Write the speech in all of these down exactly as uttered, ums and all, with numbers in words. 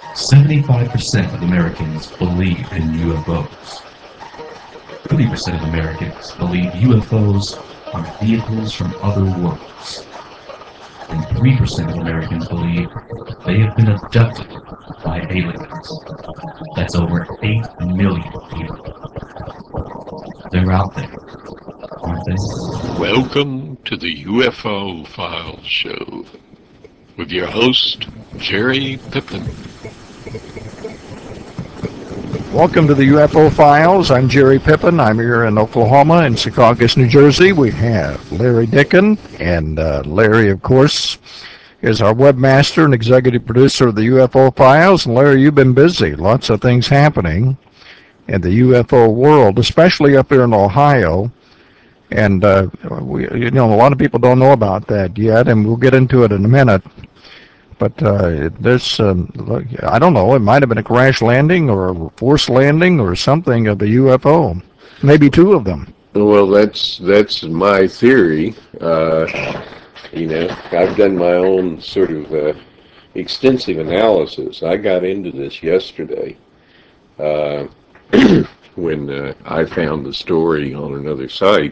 seventy-five percent of Americans believe in U F Os. thirty percent of Americans believe U F Os are vehicles from other worlds. And three percent of Americans believe they have been abducted by aliens. That's over eight million people. They're out there, aren't they? Welcome to the U F O Files Show with your host, Jerry Pippin. Welcome to the U F O Files. I'm Jerry Pippin. I'm here in Oklahoma and Secaucus, New Jersey. We have Larry Dickin, and uh, Larry, of course, is our webmaster and executive producer of the U F O Files. And Larry, you've been busy. Lots of things happening in the U F O world, especially up here in Ohio. And uh, we, you know, a lot of people don't know about that yet, and we'll get into it in a minute. But uh, this, um, I don't know, it might have been a crash landing or a forced landing or something of a U F O. Maybe two of them. Well, that's that's my theory. Uh, you know, I've done my own sort of uh, extensive analysis. I got into this yesterday uh, when uh, I found the story on another site,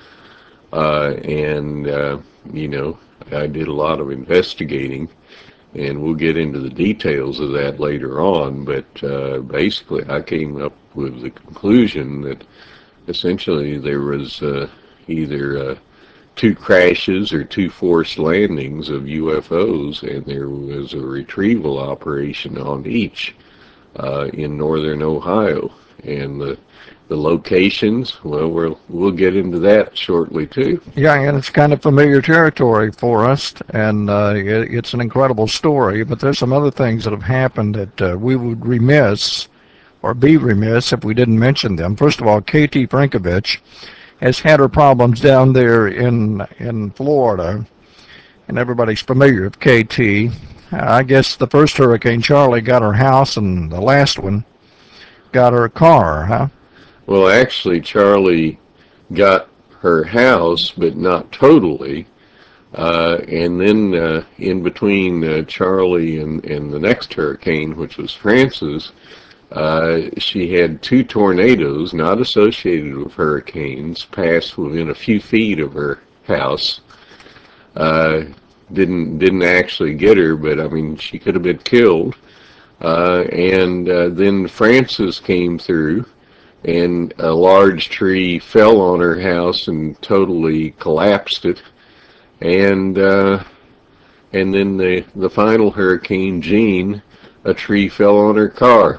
uh, and uh, you know, I did a lot of investigating. And we'll get into the details of that later on, but uh, basically I came up with the conclusion that essentially there was uh, either uh, two crashes or two forced landings of U F Os, and there was a retrieval operation on each uh, in northern Ohio. And the the locations, well, we'll we'll get into that shortly too. Yeah, and it's kind of familiar territory for us, and uh, it, it's an incredible story. But there's some other things that have happened that uh, we would remiss or be remiss if we didn't mention them. First of all, Katie Frankovich has had her problems down there in in Florida, and everybody's familiar with K T. Uh, I guess the first Hurricane Charlie got her house, and the last one got her car, huh? Well, actually, Charlie got her house, but not totally. Uh, and then uh, in between uh, Charlie and, and the next hurricane, which was Frances, uh, she had two tornadoes not associated with hurricanes pass within a few feet of her house. Uh, didn't didn't actually get her, but I mean she could have been killed. Uh, and uh, then Frances came through, and a large tree fell on her house and totally collapsed it. And uh, and then the the final hurricane, Jean, a tree fell on her car.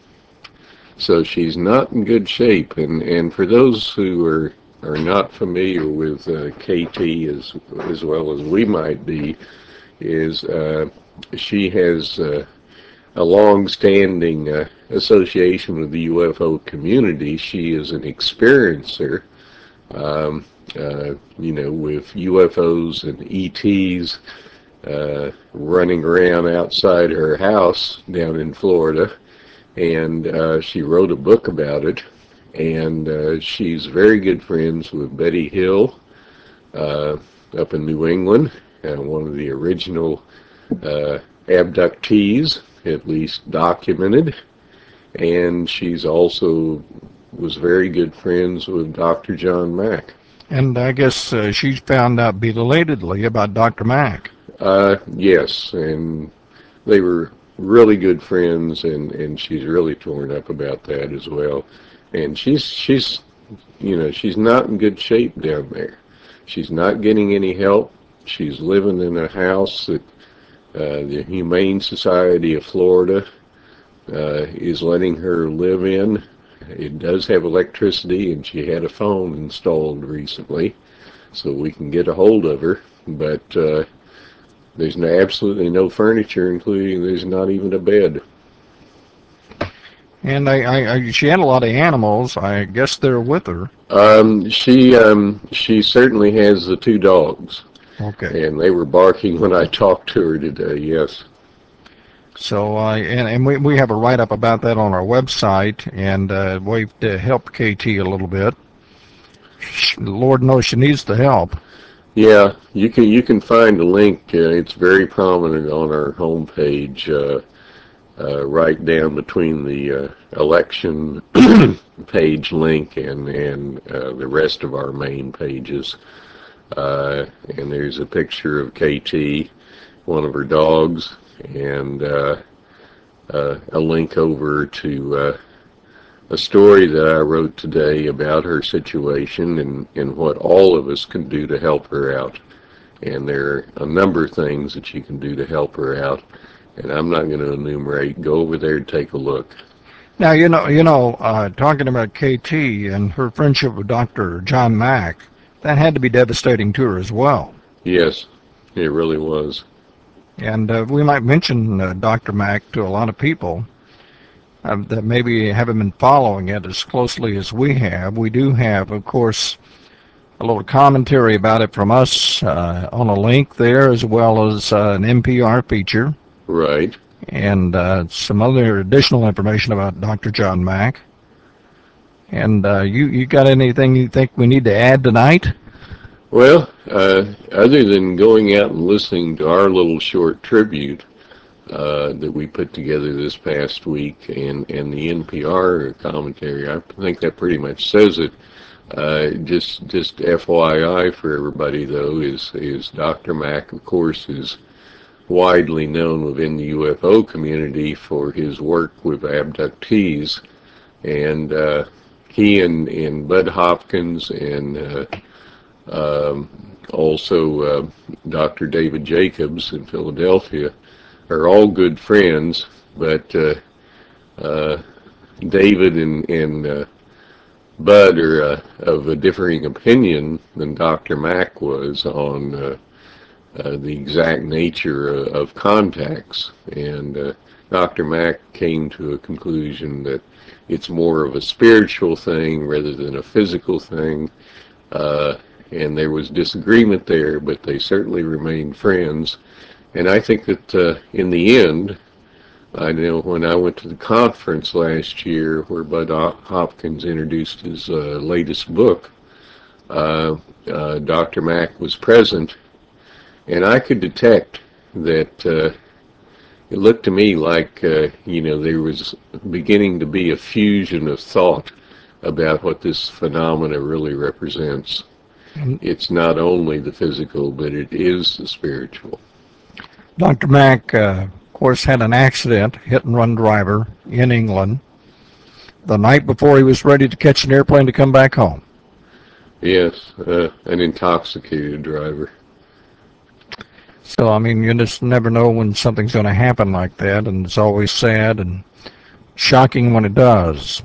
So she's not in good shape. And and for those who are are not familiar with uh, K T as as well as we might be, is uh, she has uh, a long-standing uh, association with the U F O community. She is an experiencer, um, uh, you know, with U F Os and E Ts uh, running around outside her house down in Florida. And uh, she wrote a book about it. And uh, she's very good friends with Betty Hill uh, up in New England, uh, one of the original uh, abductees, at least documented. And she's also was very good friends with Doctor John Mack. And I guess uh, she's found out belatedly about Doctor Mack. Uh, yes, and they were really good friends, and, and she's really torn up about that as well. And she's she's you know she's not in good shape down there. She's not getting any help. She's living in a house that uh, the Humane Society of Florida uh, is letting her live in. It does have electricity, and she had a phone installed recently, so we can get a hold of her. But uh, there's no, absolutely no furniture, including there's not even a bed. And I, I, I, she had a lot of animals. I guess they're with her. Um, she um, she certainly has the two dogs, Okay. and they were barking when I talked to her today. Yes. So I and, and we, we have a write up about that on our website, and uh, we've uh, helped K T a little bit. Lord knows she needs the help. Yeah, you can you can find a link. Uh, it's very prominent on our homepage. Uh, uh, right down between the uh, election page link and, and uh, the rest of our main pages. Uh, and there's a picture of K T, one of her dogs, and uh, uh, a link over to uh, a story that I wrote today about her situation and, and what all of us can do to help her out. And there are a number of things that you can do to help her out, and I'm not going to enumerate. Go over there and take a look. Now, you know, you know, uh, talking about K T and her friendship with Doctor John Mack, that had to be devastating to her as well. Yes, it really was. And uh, we might mention uh, Doctor Mack to a lot of people uh, that maybe haven't been following it as closely as we have. We do have, of course, a little commentary about it from us uh, on a link there, as well as uh, an N P R feature. Right. And uh, some other additional information about Doctor John Mack. And uh, you, you got anything you think we need to add tonight? Well, uh, other than going out and listening to our little short tribute uh, that we put together this past week and, and the N P R commentary, I think that pretty much says it. Uh, just just F Y I for everybody, though, is, is Doctor Mack, of course, is widely known within the U F O community for his work with abductees. And uh, he and, and Bud Hopkins and uh, um, also uh, Doctor David Jacobs in Philadelphia are all good friends, but uh, uh, David and, and uh, Bud are uh, of a differing opinion than Doctor Mack was on uh, uh, the exact nature of, of contacts. And uh, Doctor Mack came to a conclusion that it's more of a spiritual thing rather than a physical thing. Uh, and there was disagreement there, but they certainly remained friends. And I think that uh, in the end, I know when I went to the conference last year where Bud Hopkins introduced his uh, latest book, uh, uh, Doctor Mack was present, and I could detect that uh, it looked to me like, uh, you know, there was beginning to be a fusion of thought about what this phenomena really represents. It's not only the physical, but it is the spiritual. Doctor Mack, uh, of course, had an accident, hit-and-run driver in England, the night before he was ready to catch an airplane to come back home. Yes, uh, an intoxicated driver. So, I mean, you just never know when something's going to happen like that, and it's always sad and shocking when it does.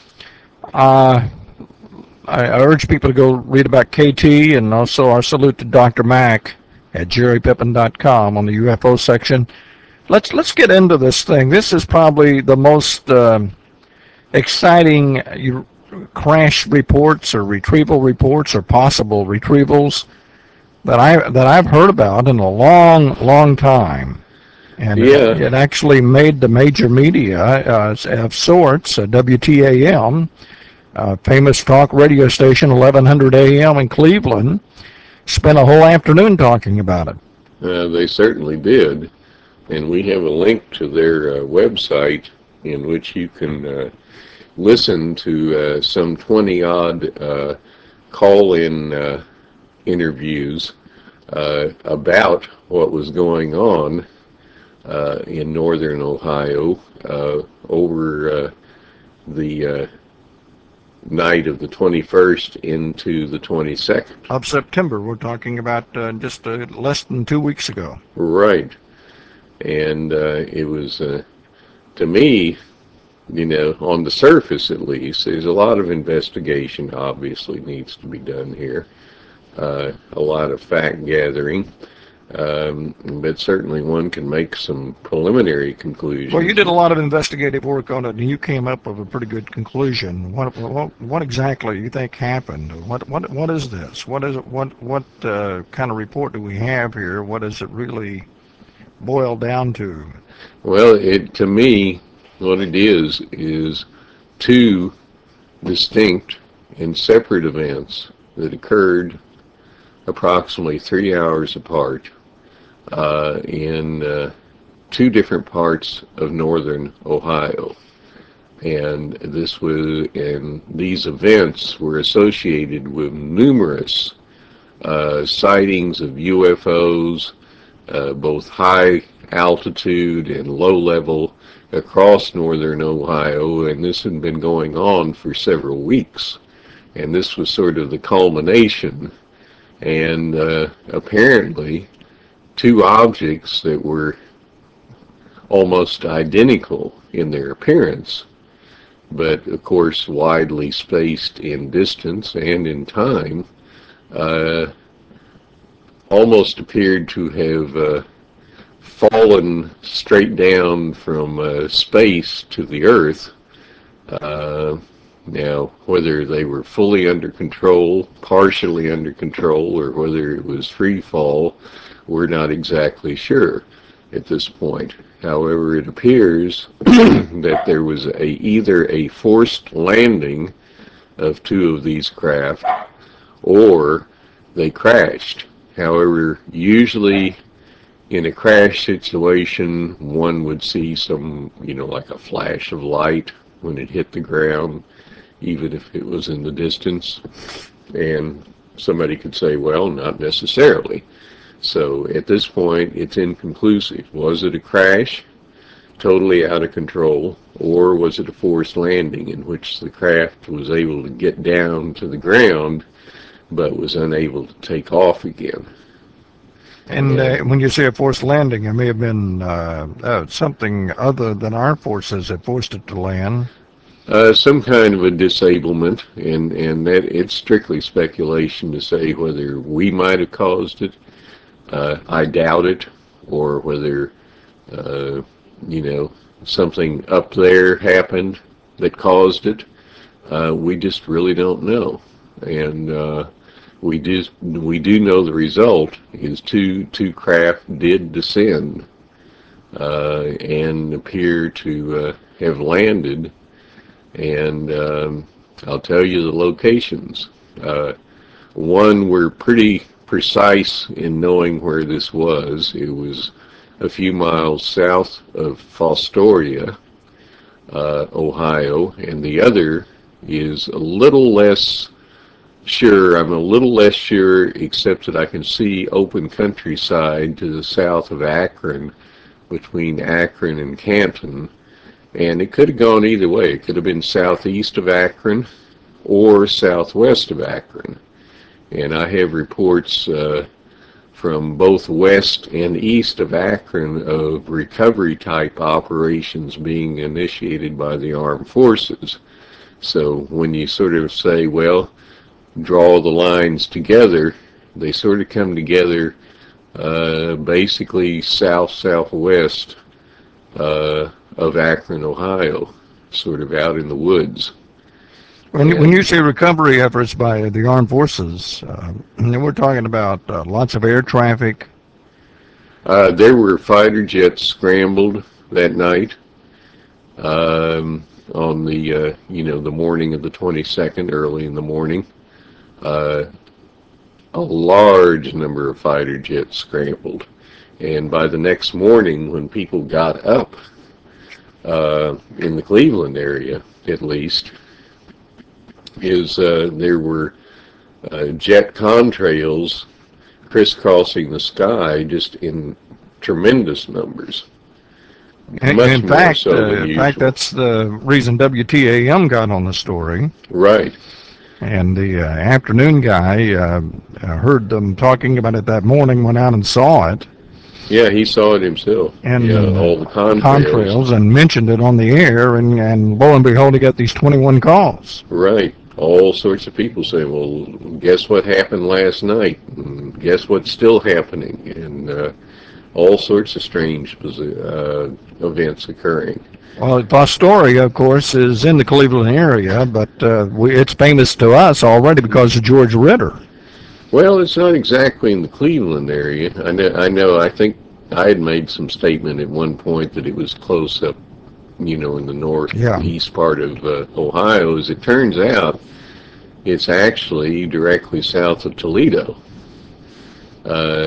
Uh, I urge people to go read about K T and also our salute to Doctor Mack at jerry pippin dot com on the U F O section. Let's let's get into this thing. This is probably the most um, exciting uh, crash reports or retrieval reports or possible retrievals that I that I've heard about in a long, long time. And Yeah. it, it actually made the major media uh, of sorts, uh, W T A M, uh, famous talk radio station, eleven hundred A M in Cleveland, spent a whole afternoon talking about it. Uh, they certainly did. And we have a link to their uh, website in which you can uh, listen to uh, some twenty-odd uh, call-in uh, interviews uh, about what was going on uh, in northern Ohio uh, over uh, the uh, night of the twenty-first into the twenty-second. Of September, we're talking about uh, just uh, less than two weeks ago. Right. And uh, it was, uh, to me, you know, on the surface at least, there's a lot of investigation obviously needs to be done here. Uh, a lot of fact gathering. Um, but certainly one can make some preliminary conclusions. Well, you did a lot of investigative work on it, and you came up with a pretty good conclusion. What what, what exactly do you think happened? What what what is this? What is it? What what uh, kind of report do we have here? What does it really boil down to? Well, it to me, what it is is two distinct and separate events that occurred approximately three hours apart uh, in uh, two different parts of northern Ohio. And this was, and these events were associated with numerous uh, sightings of U F Os, uh, both high altitude and low level across northern Ohio, and this had been going on for several weeks. And this was sort of the culmination, and uh, apparently two objects that were almost identical in their appearance, but of course widely spaced in distance and in time, uh, almost appeared to have uh, fallen straight down from uh, space to the earth. Uh, now, whether they were fully under control, partially under control, or whether it was free fall, we're not exactly sure at this point. However, it appears that there was a, either a forced landing of two of these craft, or they crashed. However, usually in a crash situation, one would see some, you know, like a flash of light when it hit the ground, even if it was in the distance. And somebody could say, well, not necessarily. So at this point, it's inconclusive. Was it a crash, totally out of control, or was it a forced landing in which the craft was able to get down to the ground but was unable to take off again? And uh, when you say a forced landing, it may have been uh, uh, something other than our forces that forced it to land. Uh, some kind of a disablement, and, and that it's strictly speculation to say whether we might have caused it. Uh, I doubt it, or whether, uh, you know, something up there happened that caused it. Uh, we just really don't know. And uh, we do we do know the result is two two craft did descend uh, and appear to uh, have landed. And um, I'll tell you the locations. Uh, one, we're pretty precise in knowing where this was. It was a few miles south of Fostoria, uh, Ohio, and the other is a little less sure. I'm a little less sure, except that I can see open countryside to the south of Akron, between Akron and Canton. And it could have gone either way. It could have been southeast of Akron or southwest of Akron. And I have reports uh, from both west and east of Akron of recovery type operations being initiated by the armed forces. So when you sort of say, well, draw the lines together, they sort of come together uh, basically south-southwest uh, of Akron, Ohio, sort of out in the woods. When, when you say recovery efforts by the armed forces, uh, we're talking about uh, lots of air traffic. Uh, there were fighter jets scrambled that night um, on the, uh, you know, the morning of the twenty-second, early in the morning. Uh, a large number of fighter jets scrambled. And by the next morning, when people got up, uh, in the Cleveland area at least, is uh, there were uh, jet contrails crisscrossing the sky just in tremendous numbers. In, Much in more fact, so uh, than in usual. fact, that's the reason W T A M got on the story. Right. And the uh, afternoon guy uh, uh, heard them talking about it that morning, went out and saw it. Yeah, he saw it himself. And yeah, uh, all the contrails. contrails, and mentioned it on the air, and, and lo and behold, he got these twenty-one calls. Right. All sorts of people saying, well, guess what happened last night? And guess what's still happening? And uh, all sorts of strange uh, events occurring. Well, Fostoria, of course, is in the Cleveland area, but uh, we, it's famous to us already because of George Ritter. Well, it's not exactly in the Cleveland area. I know, I know, I think I had made some statement at one point that it was close up, you know, in the northeast yeah. part of uh, Ohio. As it turns out, it's actually directly south of Toledo. Uh,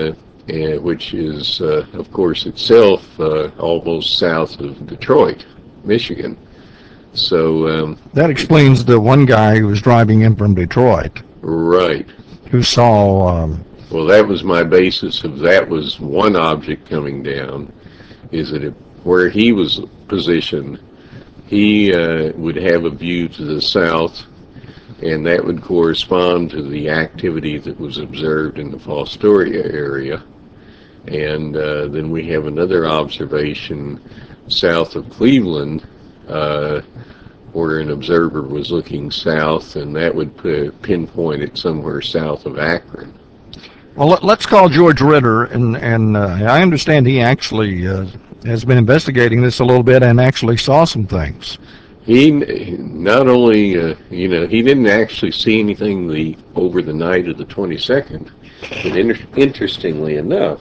uh, which is, uh, of course, itself uh, almost south of Detroit, Michigan. So, um, That explains the one guy who was driving in from Detroit right. who saw. Um, Well, that was my basis of that was one object coming down, is that it, where he was positioned, he uh, would have a view to the south, and that would correspond to the activity that was observed in the Fostoria area. And uh, then we have another observation south of Cleveland, uh, where an observer was looking south, and that would put, pinpoint it somewhere south of Akron. well, let, let's call George Ritter, and and uh, I understand he actually uh, has been investigating this a little bit and actually saw some things. He not only, uh, you know, he didn't actually see anything the over the night of the twenty-second, but inter- interestingly enough,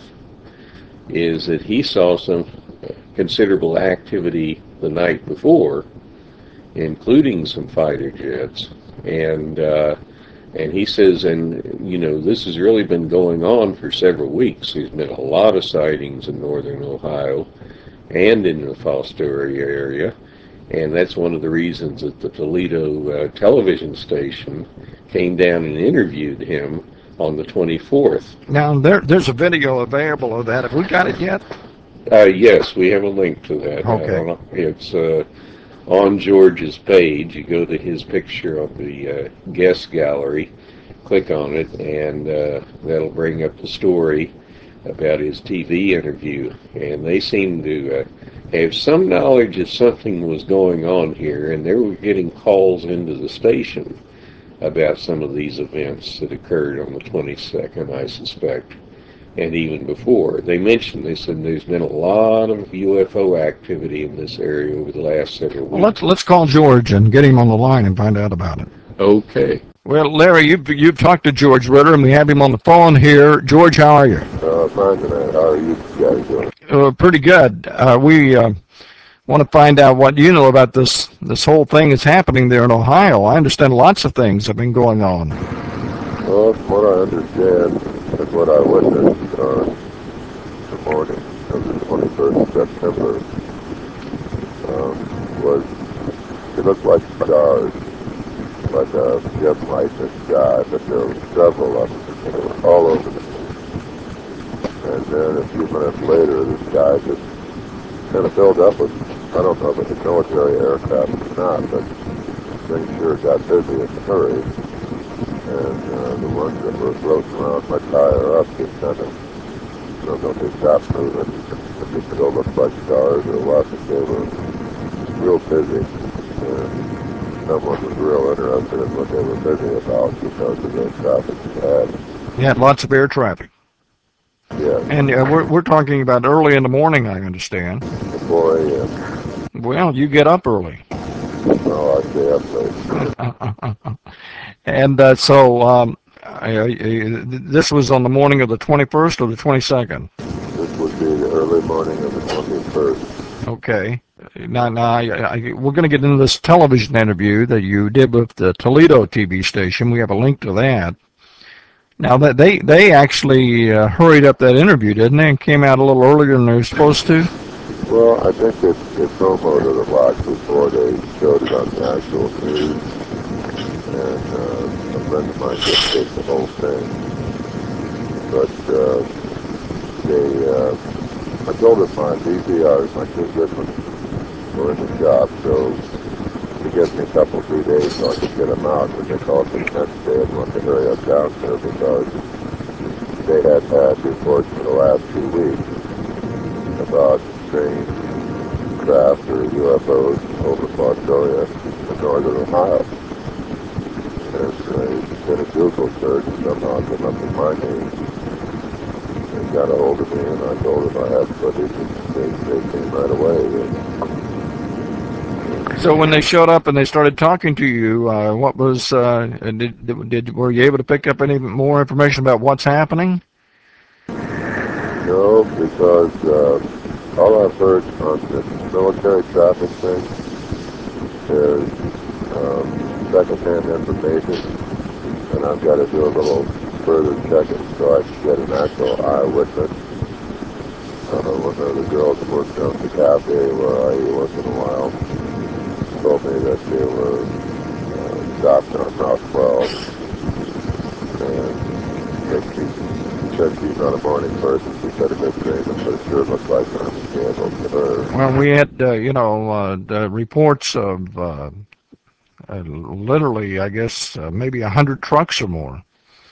is that he saw some considerable activity the night before, including some fighter jets, and uh, and he says, and you know, this has really been going on for several weeks. There's been a lot of sightings in northern Ohio and in the Fostoria area, and that's one of the reasons that the Toledo uh, television station came down and interviewed him on the twenty-fourth. Now there there's a video available of that. Have we got it yet? Uh, yes, we have a link to that. I Okay. don't know. It's uh, on George's page. You go to his picture on the uh, guest gallery, click on it, and uh, that'll bring up the story about his T V interview. And they seem to uh, have some knowledge that something was going on here, and they were getting calls into the station about some of these events that occurred on the twenty-second, I suspect, and even before. They mentioned, they said there's been a lot of U F O activity in this area over the last several Well, weeks. let's let's call George and get him on the line and find out about it. Okay. Well, Larry, you've you've talked to George Ritter, and we have him on the phone here. George, how are you? Uh, fine tonight. How are you guys doing? Uh, pretty good. Uh, we uh, want to find out what you know about this this whole thing that's happening there in Ohio. I understand lots of things have been going on. Well, from what I understand, and what I witnessed on the morning of the twenty-first of September, um, was, it looked like stars, like a dim light in the sky, but there were several of them, and they were all over the place. And then a few minutes later, the sky just kind of filled up with, I don't know if it was military aircraft or not, but things sure got busy in a hurry. And uh, the ones that were floating around much higher up just kind of, I don't know if they stopped moving, if they still looked like stars or what, but they were real busy. And someone was real interested in what they were busy about because of the traffic we had. You had lots of air traffic, Yes, and uh, we're we're talking about early in the morning. I understand. four a.m. Well, you get up early, Well, I stay up late. and uh, so um, I, I, this was on the morning of the twenty-first or the twenty-second. This would be the early morning of the twenty-first. Okay. Now, now I, I, we're going to get into this television interview that you did with the Toledo T V station. We have a link to that. Now, that they they actually uh, hurried up that interview, didn't they, and came out a little earlier than they were supposed to? Well, I think they, they promoted a lot before they showed it on the actual news. And uh, a friend of mine just taped the whole thing. But uh, they, uh, I told them my D V Rs, my two good ones, were in the shop, so it gives me a couple, three days so I could get them out. But they called me the next day and wanted to hurry up down there because they had had reports for the last two weeks about strange craft or U F Os over Fostoria in northern Ohio. And I did a Google search and somehow it came up with my name. They got a hold of me and I told them I had footage and they, they came right away. And, So when they showed up and they started talking to you, uh, what was uh, did, did did were you able to pick up any more information about what's happening? no, because uh, all I've heard on the military traffic thing is um, secondhand information, and I've got to do a little further checking so I could get an actual eyewitness. Uh, one of the girls that worked down at the cafe where I eat once in a while told me that they were uh, stopped on Route twelve, and that she, she said she's not a morning person. She said a good thing, but it sure looks like I'm a scandal to her. Well, we had, uh, you know, uh, the reports of uh, uh, literally, I guess, uh, maybe a hundred trucks or more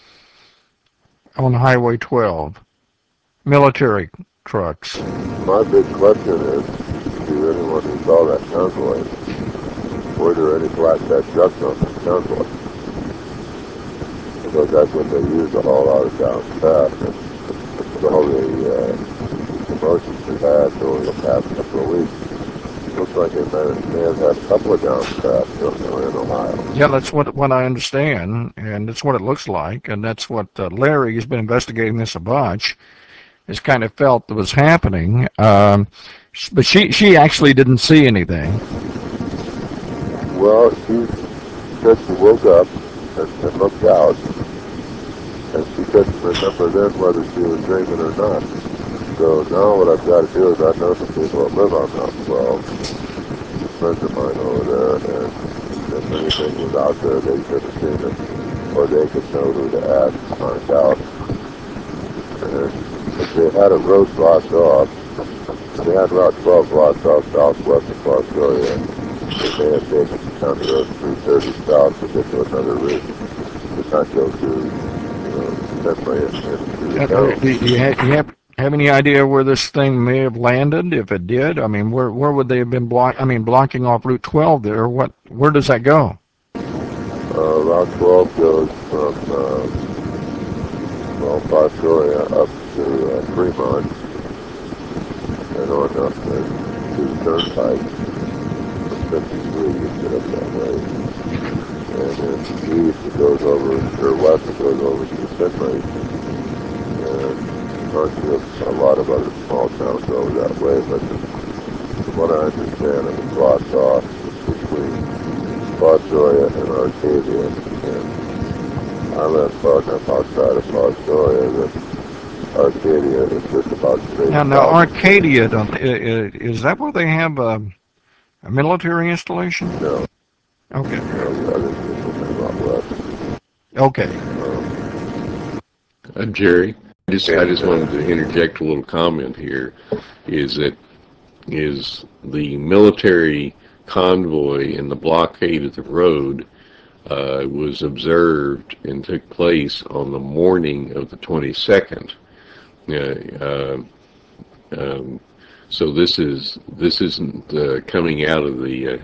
on Highway twelve, military trucks. My big question is, to anyone who saw that convoy, were there any flatbed trucks on that convoy? Because that's what they use to haul out of down south. And with all the uh, promotions we've had over the past couple of weeks, looks like they may, may have had a couple of down south in Ohio. Yeah, that's what what I understand, and that's what it looks like, and that's what uh, Larry has been investigating this a bunch. Has kind of felt that was happening, um, but she she actually didn't see anything. Well, she said she woke up and, and looked out, and she couldn't remember then whether she was dreaming or not. So now what I've got to do is I know some people that live on Route twelve, friends of mine over there, and if anything was out there, they could have seen it, or they could know who to ask to find out. And if they had a road blocked off, if they had Route twelve blocked off southwest of Fostoria, they may have taken County Road three thirty south to get to another route to not go through, you know, Fenway and into the Uh, town. do you, ha- you have have any idea where this thing may have landed? If it did, I mean, where where would they have been block? I mean, blocking off Route twelve there. What? Where does that go? Uh, Route twelve goes from, uh, well, Fostoria up to uh, Fremont and on up to, to the Turnpike. fifty-three, you get up that way. And then east it goes over, or west it goes over to Fenway. And onto a lot of other small towns over that way. But from what I understand, it was blocked off between Fostoria and Arcadia. And I live far enough outside of Fostoria that Arcadia is just about straight Now, now south. Arcadia, don't they, i- i- is that where they have a, a military installation? No, Okay, no, the other people out west. okay. Um, Uh, Jerry, I just I just wanted to interject a little comment here. Is that is the military convoy and the blockade of the road uh, was observed and took place on the morning of the twenty-second. Uh, uh, um, so this is this isn't uh, coming out of the uh,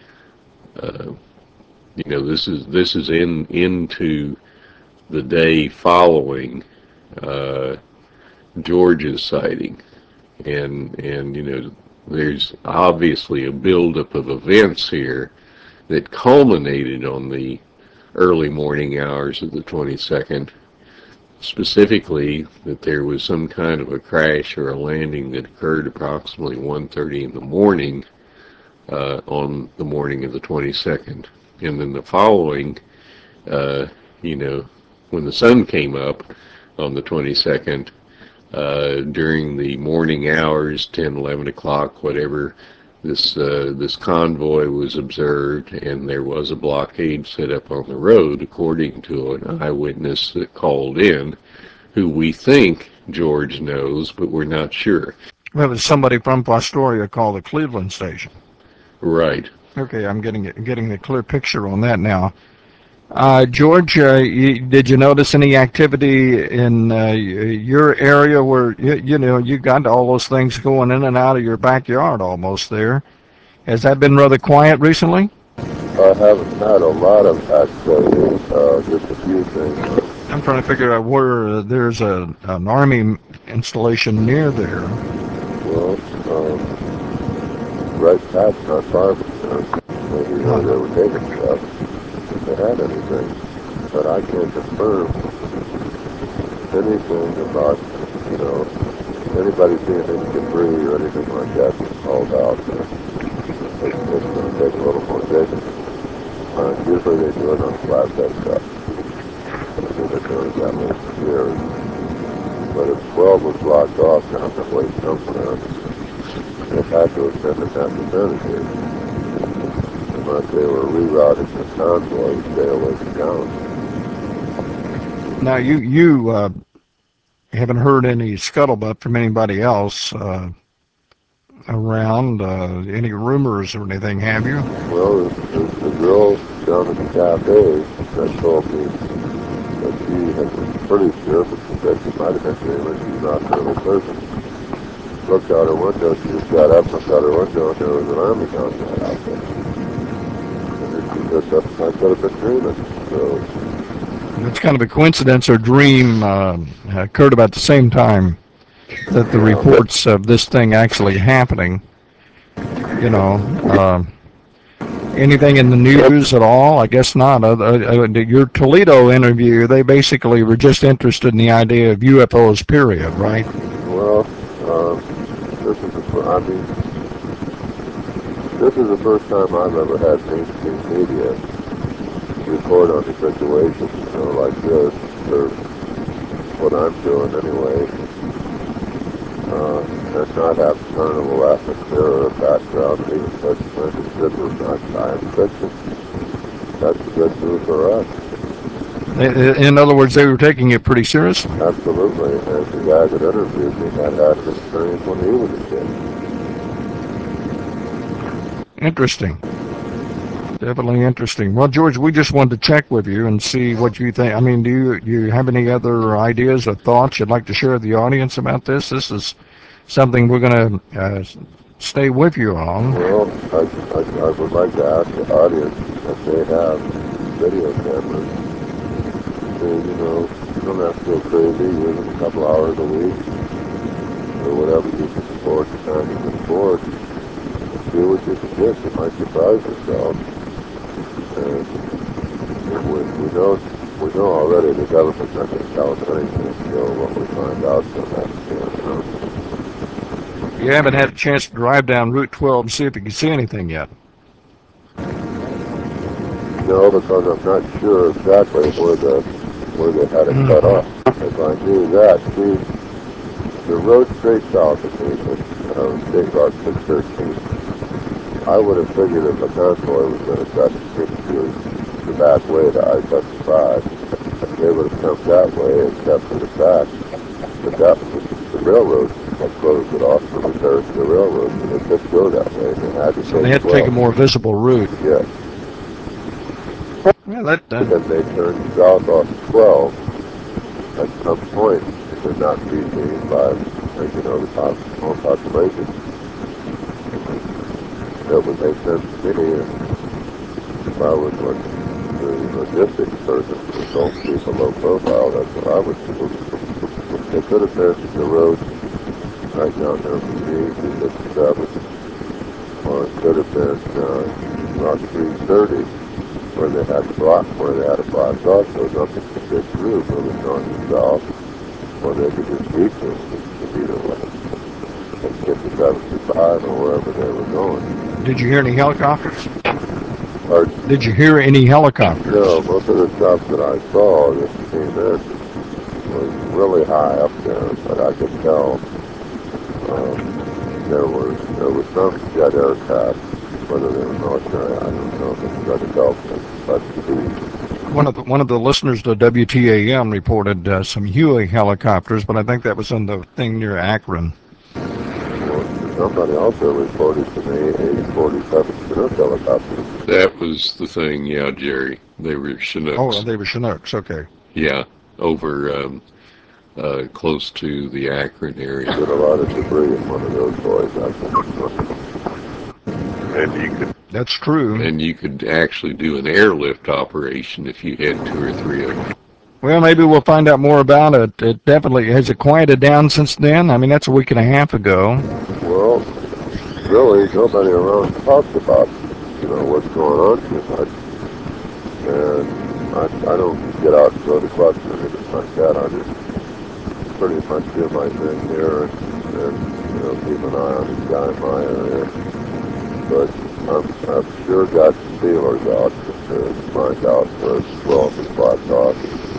uh, you know this is this is in into the day following uh, George's sighting, and and you know there's obviously a buildup of events here that culminated on the early morning hours of the twenty-second, specifically that there was some kind of a crash or a landing that occurred approximately one thirty in the morning uh, on the morning of the twenty-second. And then the following, uh, you know, when the sun came up on the twenty-second, uh, during the morning hours, ten, eleven o'clock, whatever, this uh, this convoy was observed, and there was a blockade set up on the road, according to an eyewitness that called in, who we think George knows, but we're not sure. Well, it's somebody from Fostoria called the Cleveland station. Right. Okay, I'm getting it, getting a clear picture on that now. Uh, George, uh, you, did you notice any activity in uh, your area where you, you know you got all those things going in and out of your backyard almost there? Has that been rather quiet recently? I haven't had a lot of activity, uh, just a few things. I'm trying to figure out where uh, there's a an army installation near there. Well, um, right past not far from there, maybe where they were taking stuff, if they had anything. But I can't confirm anything about, you know, anybody seeing any debris or anything like that being hauled out. It's, it's going to take a little more digging. Uh, usually they do it on flatbed trucks. I mean, it's known it that way for years. But if twelve was blocked off down that way somewhere, they had to have been in that vicinity. Unless they were rerouting the convoy to stay away from town. Now, you you uh, haven't heard any scuttlebutt from anybody else uh, around, uh, any rumors or anything, have you? Well, there's, there's the girl down at the cafe that told me that she had been pretty sure, but she said she might have been dreaming. She's not an early person. Looked out her window, she just got up, looked out her window, and there was an army convoy out there. And then she said, I could have been dreaming. So, It's kind of a coincidence or dream uh, occurred about the same time that the reports of this thing actually happening. You know, uh, anything in the news at all? I guess not. Uh, uh, your Toledo interview, they basically were just interested in the idea of U F Os, period, right? well, um, this is the, fir- I mean, this is the first time I've ever had mainstream media report on the situation, you know, like this, or what I'm doing anyway, uh, and not have some kind of a atmosphere or a background, and even such things as this was not science fiction. That's the good news for us. In other words, they were taking it pretty seriously. Absolutely, and the guy that interviewed me had had an experience when he was a kid. Interesting. Definitely interesting. Well, George, we just wanted to check with you and see what you think. I mean, do you, do you have any other ideas or thoughts you'd like to share with the audience about this? This is something we're going to uh, stay with you on. Well, I, I, I would like to ask the audience if they have video cameras. To, you know, you don't have to go crazy, use them a couple hours a week, or whatever you can afford, the time you can afford. See what you can get. You might surprise yourself. And we, we know we know already the government's not going to tell us anything until what we find out from that. You know. You haven't had a chance to drive down Route twelve and see if you can see anything yet. No, because I'm not sure exactly where the where they had it cut off. If I knew that, see, the road straight south of me, uh, State Route six thirteen, I would have figured if a convoy was going to cut into the back way to I seventy-five, they would have come that way except for the fact that that was the railroad had closed it off for repairs to the railroad, so they couldn't go that way. They had to So take they had to twelve. take a more visible route. Yes. Yeah, that, that Because they turned south off twelve at some point, it would not be seen by, you know, the pop, whole population. That would make sense to me, and if I was like the logistics person who told people low profile, that's what I would do. They could have been the road right down there from me to fifty-seven, or it could have been uh, about three thirty, where they had the block, where they had a block off, so nothing could get through, moving north and south, or they could just beat them either way, and get to seventy-five or wherever they were going. Did you hear any helicopters? Or, Did you hear any helicopters? no, most of the stuff that I saw that came in was really high up there, but I could tell um, there was there was some jet aircraft, whether they were military, I don't know, but I could tell from the speed. One of the one of the listeners to W T A M reported uh, some Huey helicopters, but I think that was in the thing near Akron. Well, somebody also reported to me a forty-seven Chinook helicopter. That was the thing, yeah, Jerry. They were Chinooks. Oh, they were Chinooks, okay. Yeah, over um, uh, close to the Akron area. Did a lot of debris in one of those boys, I think. And you could That's true. And you could actually do an airlift operation if you had two or three of them. Well, maybe we'll find out more about it. It definitely, has it quieted down since then? I mean, that's a week and a half ago. Well, really, nobody around talks about, you know, what's going on too much. And I, I don't get out and go to clubs or anything like that. I just pretty much do my thing here and, and you know, keep an eye on this guy in my area. But I'm, I've sure got feelers out to find out where twelve is blocked off.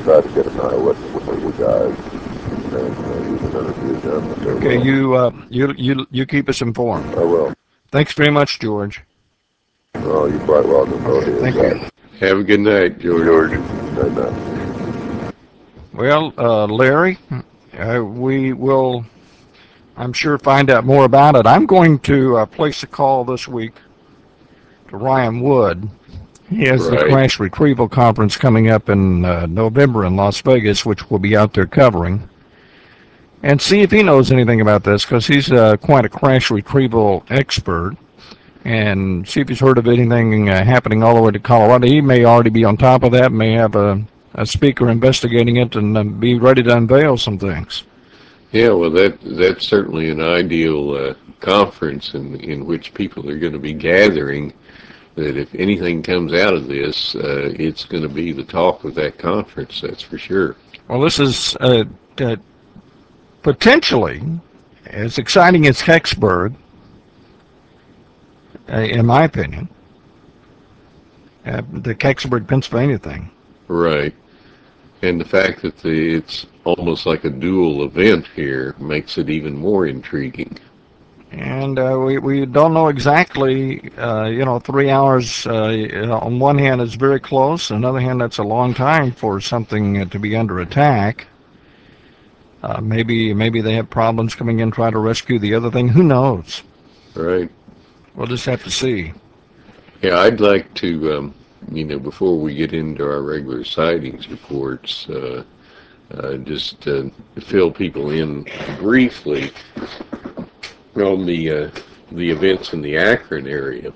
try to get an eyewitness for you guys, and uh, you can interview them. If they Okay, will. you uh, you you you keep us informed. I will. Thanks very much, George. Oh, you're quite welcome. Okay, Okay, thank you. Have a good night, George. George. Good night. Well, uh, Larry, uh, we will, I'm sure, find out more about it. I'm going to uh, place a call this week to Ryan Wood. He has the Right. Crash Retrieval Conference coming up in uh, November in Las Vegas, which we'll be out there covering, and see if he knows anything about this, because he's uh, quite a crash retrieval expert, and see if he's heard of anything uh, happening all the way to Colorado. He may already be on top of that, may have a, a speaker investigating it, and uh, be ready to unveil some things. Yeah, well, that that's certainly an ideal uh, conference in in which people are going to be gathering. That if anything comes out of this, uh, it's going to be the talk of that conference. That's for sure. Well, this is uh, uh, potentially as exciting as Kecksburg, uh, in my opinion, uh, the Kecksburg, Pennsylvania thing. Right. And the fact that the, it's almost like a dual event here makes it even more intriguing. And uh, we, we don't know exactly, uh, you know, three hours uh, on one hand is very close, on the other hand that's a long time for something uh, to be under attack. Uh, maybe maybe they have problems coming in trying to rescue the other thing. Who knows? Right. We'll just have to see. Yeah, I'd like to, um, you know, before we get into our regular sightings reports, uh, uh, just uh, fill people in briefly on the uh, the events in the Akron area.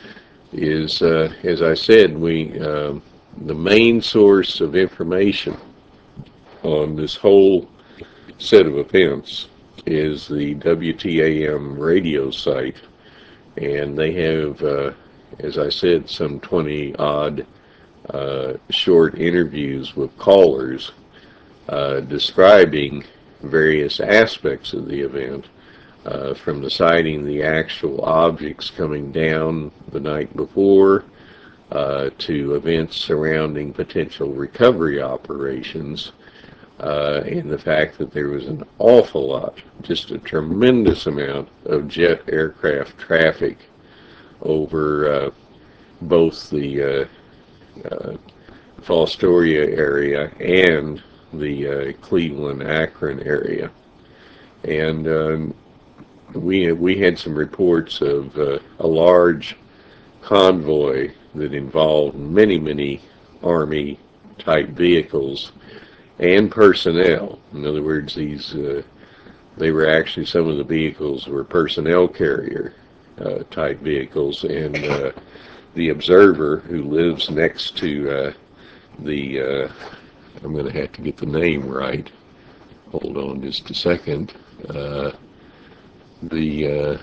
Is uh, as I said, we um, the main source of information on this whole set of events is the W T A M radio site, and they have, uh, as I said, some twenty odd uh, short interviews with callers uh, describing various aspects of the event, uh, from the sighting the actual objects coming down the night before, uh, to events surrounding potential recovery operations, uh, and the fact that there was an awful lot, just a tremendous amount of jet aircraft traffic over uh, both the uh, uh, Fostoria area and the uh, Cleveland Akron area. And um, we we had some reports of uh, a large convoy that involved many many Army type vehicles and personnel. In other words, these uh, they were actually, some of the vehicles were personnel carrier uh, type vehicles, and uh, the observer who lives next to uh, the uh, I'm going to have to get the name right. Hold on just a second. Uh, the uh,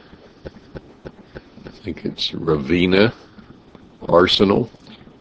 I think it's Ravenna Arsenal.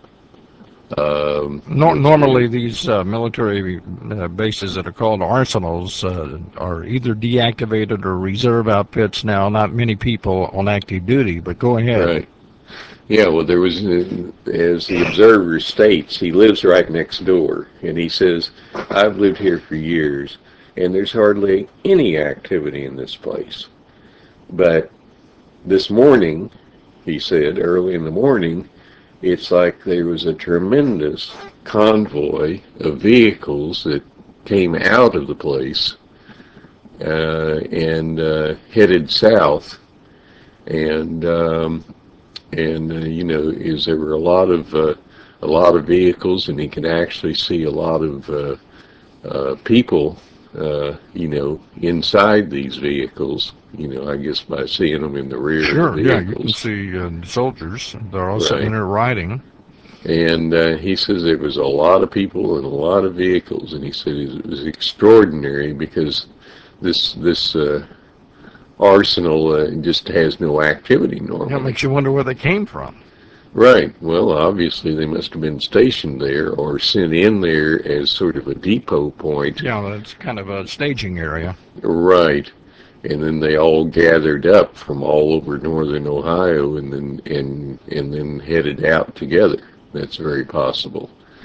Um, Nor which normally, is, these uh, military uh, bases that are called arsenals uh, are either deactivated or reserve outfits now. Not many people on active duty, but go ahead. right. Yeah, well, there was, uh, as the observer states, he lives right next door, and he says, I've lived here for years, and there's hardly any activity in this place. But this morning, he said, early in the morning, it's like there was a tremendous convoy of vehicles that came out of the place uh, and uh, headed south, and um, and uh, you know, is there were a lot of uh, a lot of vehicles, and he could actually see a lot of uh, uh, people, uh, you know, inside these vehicles. You know, I guess by seeing them in the rear of the Sure, yeah, you can vehicles. see uh, soldiers. They're all sitting Right. there riding. And uh, he says there was a lot of people and a lot of vehicles, and he said it was extraordinary because this this uh, arsenal uh, just has no activity That normally. makes you wonder where they came from. Right. Well, obviously they must have been stationed there or sent in there as sort of a depot point. Yeah, that's kind of a staging area. Right. And then they all gathered up from all over northern Ohio, and then and and then headed out together. That's very possible.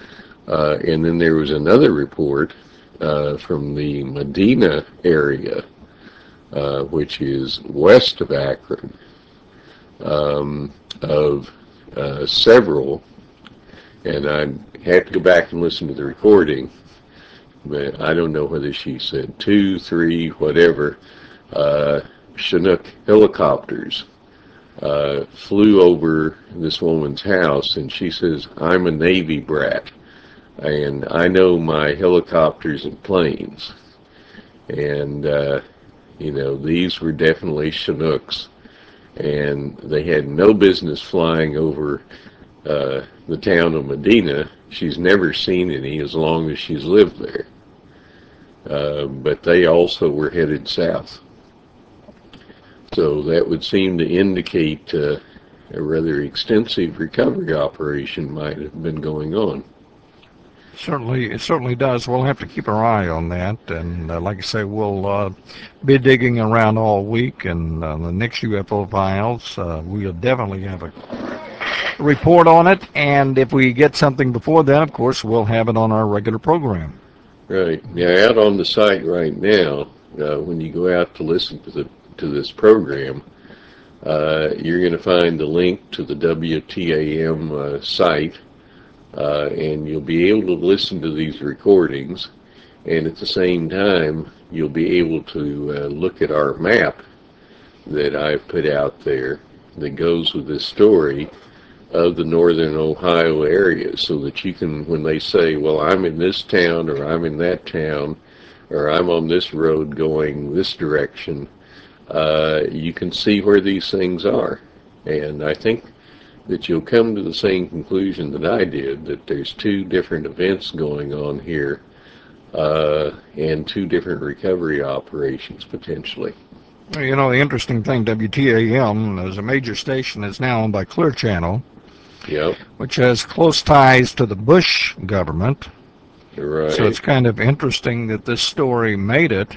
Uh, and then there was another report uh, from the Medina area, uh, which is west of Akron, um, of uh, several, and I have to go back and listen to the recording, but I don't know whether she said two, three, whatever, uh, Chinook helicopters uh, flew over this woman's house, and she says, I'm a Navy brat, and I know my helicopters and planes. And, uh, you know, these were definitely Chinooks, and they had no business flying over uh, the town of Medina. She's never seen any as long as she's lived there. Uh, but they also were headed south. So that would seem to indicate uh, a rather extensive recovery operation might have been going on. Certainly, it certainly does. We'll have to keep our eye on that, and uh, like I say, we'll uh, be digging around all week. And uh, the next U F O Files, uh, we'll definitely have a report on it. And if we get something before then, of course, we'll have it on our regular program. Right. Now, out on the site right now, uh, when you go out to listen to the to this program, uh, you're going to find the link to the W T A M uh, site. Uh, and you'll be able to listen to these recordings, and at the same time you'll be able to uh, look at our map that I've put out there that goes with this story of the northern Ohio area, so that you can, when they say, well, I'm in this town, or I'm in that town, or I'm on this road going this direction, uh, you can see where these things are. And I think that you'll come to the same conclusion that I did, that there's two different events going on here, uh, and two different recovery operations potentially. You know, the interesting thing, W T A M is a major station that's now owned by Clear Channel, Yep. which has close ties to the Bush government. Right. So it's kind of interesting that this story made it.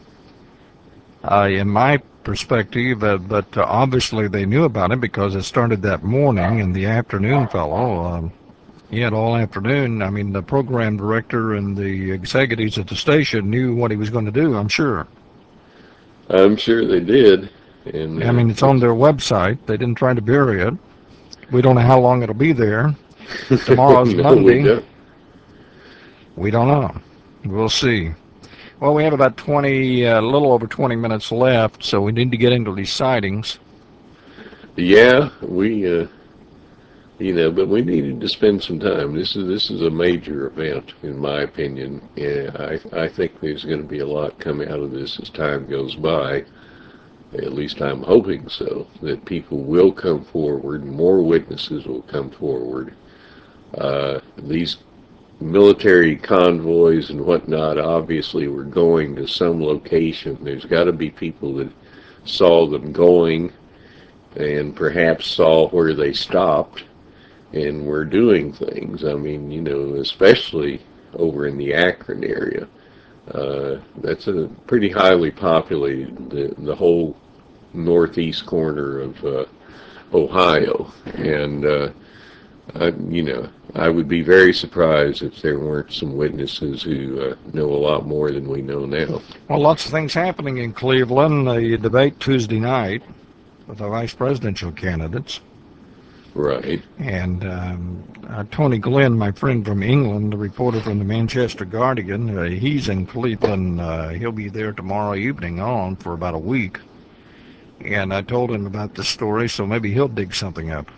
Uh, in my perspective, uh, but uh, obviously they knew about it because it started that morning, and the afternoon fellow, um, he had all afternoon. I mean, the program director and the executives at the station knew what he was going to do, I'm sure. I'm sure they did. And I uh, mean, it's on their website. They didn't try to bury it. We don't know how long it'll be there. Tomorrow's no, Monday. We don't. We don't know. We'll see. Well, we have about twenty, a uh, little over twenty minutes left, so we need to get into these sightings. Yeah, we, uh, you know, but we needed to spend some time. This is this is a major event, in my opinion. Yeah, I I think there's going to be a lot come out of this as time goes by. At least I'm hoping so. That people will come forward, more witnesses will come forward. Uh, these military convoys and whatnot obviously were going to some location. There's got to be people that saw them going and perhaps saw where they stopped and were doing things. I mean, you know, especially over in the Akron area. Uh, that's a pretty highly populated, the, the whole northeast corner of uh, Ohio. And, uh, I, you know, I would be very surprised if there weren't some witnesses who uh, know a lot more than we know now. Well, lots of things happening in Cleveland. The debate Tuesday night with the vice presidential candidates. Right. And um, uh, Tony Glenn, my friend from England, the reporter from the Manchester Guardian, uh, he's in Cleveland. Uh, he'll be there tomorrow evening on for about a week. And I told him about this story, so maybe he'll dig something up.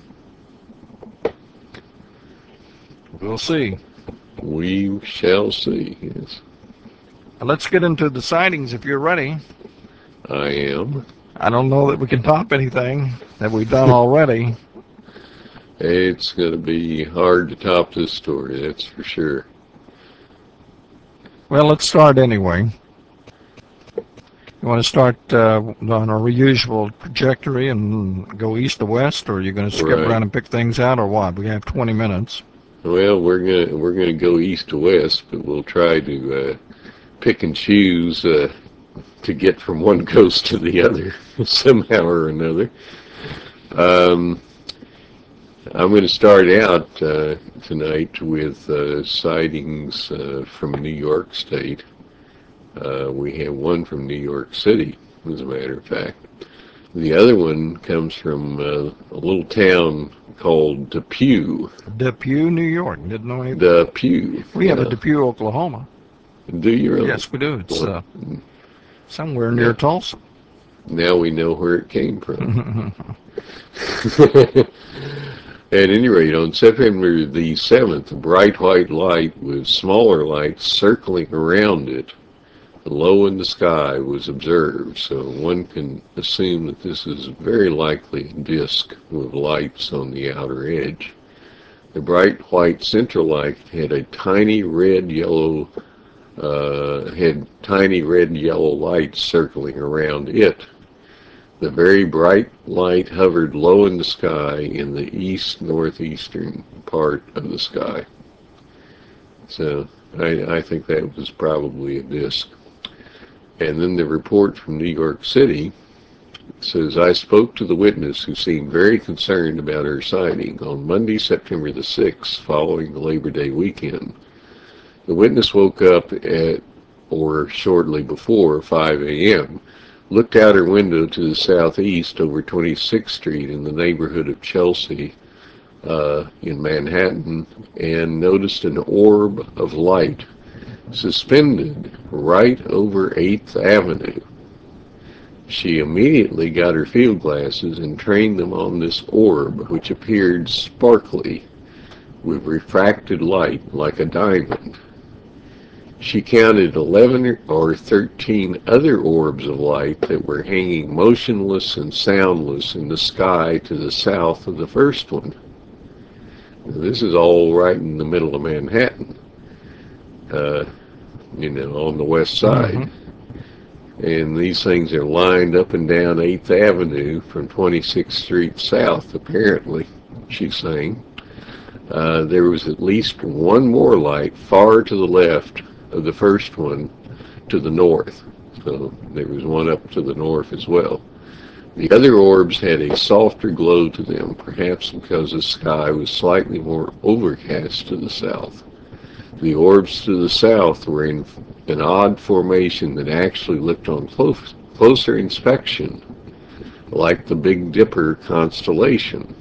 We'll see. We shall see, yes. Let's get into the sightings if you're ready. I am. I don't know that we can top anything that we've done already. It's going to be hard to top this story, that's for sure. Well, let's start anyway. You want to start uh, on our usual trajectory and go east to west, or are you going to skip Right. around and pick things out, or what? We have twenty minutes. Well, we're gonna we're gonna go east to west, but we'll try to uh, pick and choose uh, to get from one coast to the other somehow or another. Um, I'm going to start out uh, tonight with uh, sightings uh, from New York State. Uh, we have one from New York City, as a matter of fact. The other one comes from uh, a little town called Depew. Depew, New York. Didn't know anything. Depew. We have yeah. a Depew, Oklahoma. Do you really? Yes, we do. It's Well, uh, somewhere near yeah. Tulsa. Now we know where it came from. At any rate, on September the seventh, a bright white light with smaller lights circling around it low in the sky was observed, so one can assume that this is very likely a disk with lights on the outer edge. The bright white central light had a tiny red yellow uh, had tiny red yellow lights circling around it. The very bright light hovered low in the sky in the east northeastern part of the sky. So I, I think that was probably a disk. And then the report from New York City says, I spoke to the witness who seemed very concerned about her sighting on Monday, September the sixth, following the Labor Day weekend. The witness woke up at, or shortly before, five a.m., looked out her window to the southeast over twenty-sixth Street in the neighborhood of Chelsea uh, in Manhattan, and noticed an orb of light suspended right over eighth Avenue. She immediately got her field glasses and trained them on this orb, which appeared sparkly with refracted light like a diamond. She counted eleven or thirteen other orbs of light that were hanging motionless and soundless in the sky to the south of the first one. Now, this is all right in the middle of Manhattan. Uh, you know, on the west side. Mm-hmm. And these things are lined up and down eighth Avenue from twenty-sixth Street south, apparently, she's saying. Uh, there was at least one more light far to the left of the first one to the north. So there was one up to the north as well. The other orbs had a softer glow to them, perhaps because the sky was slightly more overcast to the south. The orbs to the south were in an odd formation that actually looked on close, closer inspection like the Big Dipper constellation.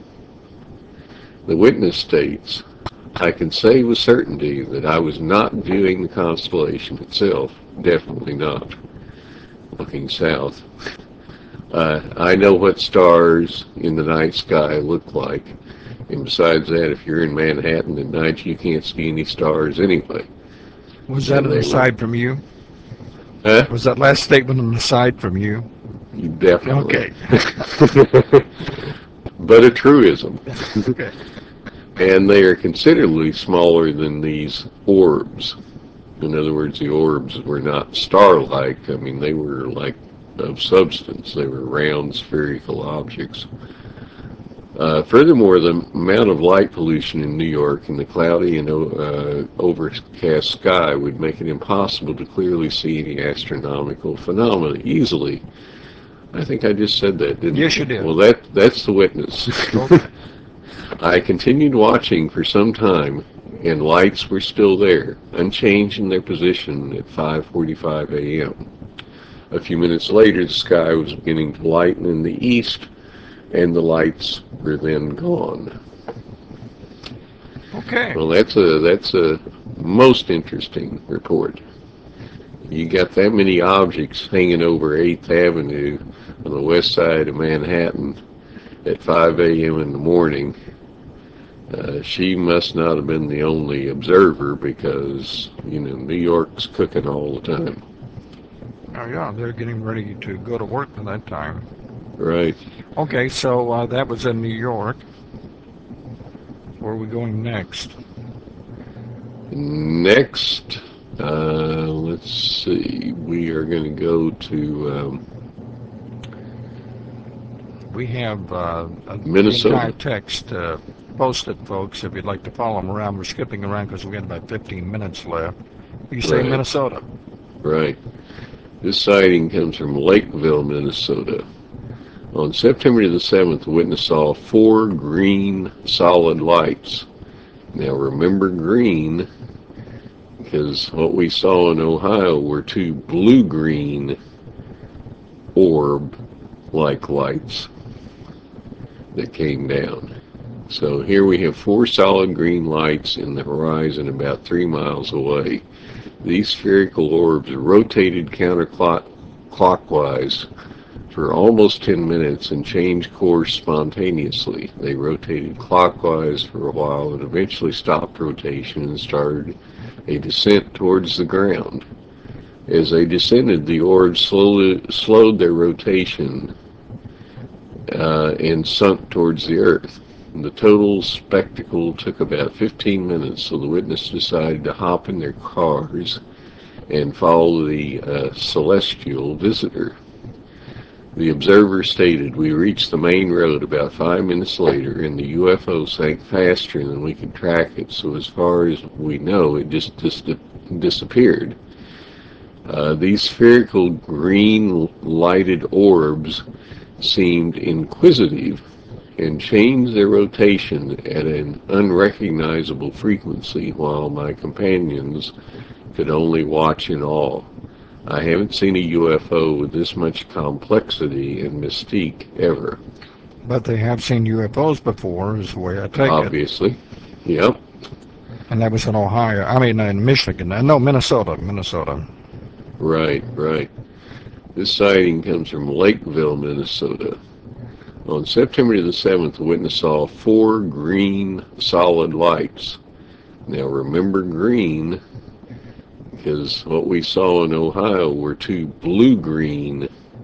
The witness states, I can say with certainty that I was not viewing the constellation itself, definitely not, looking south. Uh, I know what stars in the night sky look like. And besides that, if you're in Manhattan at night, you can't see any stars anyway. Was that And an they aside were, from you? huh? Was that last statement an aside from you? Definitely. Okay. But a truism. Okay. And they are considerably smaller than these orbs. In other words, the orbs were not star-like. I mean, they were like of substance. They were round, spherical objects. Uh, furthermore, the amount of light pollution in New York in the cloudy and uh, overcast sky would make it impossible to clearly see any astronomical phenomena easily. I think I just said that, didn't I? Yes, you did. Well, that that's the witness. Okay. I continued watching for some time, and lights were still there, unchanged in their position at five forty-five a.m. A few minutes later, the sky was beginning to lighten in the east, and the lights were then gone. Okay. Well, that's a that's a most interesting report. You got that many objects hanging over eighth Avenue on the west side of Manhattan at five a.m. in the morning. Uh, she must not have been the only observer because, you know, New York's cooking all the time. Oh, yeah, they're getting ready to go to work at that time. Right. Okay, so uh, that was in New York. Where are we going next? Next, uh, let's see, we are going to go to um, We have uh, a, Minnesota. the entire text uh, posted, folks, if you'd like to follow them around. We're skipping around because we got about fifteen minutes left. You say Right. Minnesota. Right. This sighting comes from Lakeville, Minnesota. On September the seventh, the witness saw four green solid lights. Now remember green, because what we saw in Ohio were two blue-green orb-like lights that came down. So here we have four solid green lights in the horizon about three miles away. These spherical orbs rotated counterclockwise for almost ten minutes and changed course spontaneously. They rotated clockwise for a while and eventually stopped rotation and started a descent towards the ground. As they descended, the orbs slowly slowed their rotation uh, and sunk towards the earth. The total spectacle took about fifteen minutes, so the witness decided to hop in their cars and follow the uh, celestial visitor. The observer stated, "We reached the main road about five minutes later, and the U F O sank faster than we could track it, so as far as we know, it just, just disappeared." Uh, these spherical green lighted orbs seemed inquisitive and changed their rotation at an unrecognizable frequency, while my companions could only watch in awe. I haven't seen a U F O with this much complexity and mystique ever. But they have seen U F Os before, is the way I take Obviously. Yep. it. And that was in Ohio. I mean, in Michigan. Uh, No, Minnesota. Minnesota. Right, right. This sighting comes from Lakeville, Minnesota. On September the seventh, the witness saw four green solid lights. Now remember green, because what we saw in Ohio were two blue-green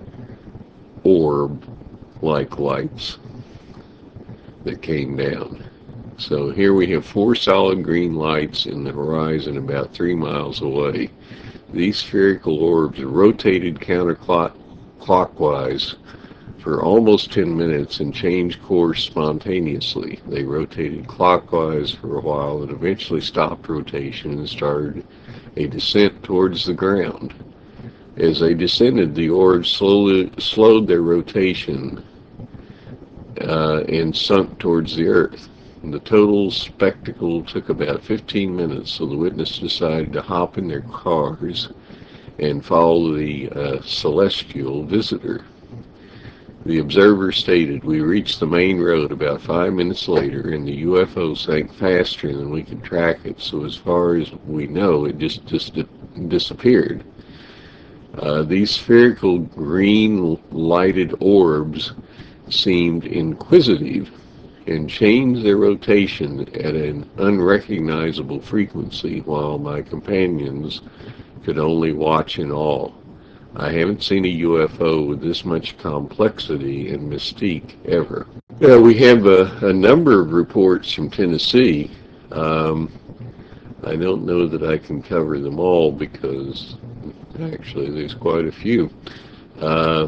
orb-like lights that came down. So here we have four solid green lights in the horizon about three miles away. These spherical orbs rotated counterclockwise for almost ten minutes and changed course spontaneously. They rotated clockwise for a while and eventually stopped rotation and started a descent towards the ground. As they descended, the orbs slowly slowed their rotation uh, and sunk towards the earth. The total spectacle took about fifteen minutes, so the witness decided to hop in their cars and follow the uh, celestial visitor. The observer stated, "We reached the main road about five minutes later, and the U F O sank faster than we could track it, so as far as we know, it just, just disappeared." Uh, these spherical green lighted orbs seemed inquisitive and changed their rotation at an unrecognizable frequency, while my companions could only watch in awe. I haven't seen a U F O with this much complexity and mystique ever. Yeah, we have a, a number of reports from Tennessee. Um, I don't know that I can cover them all because actually there's quite a few. Uh,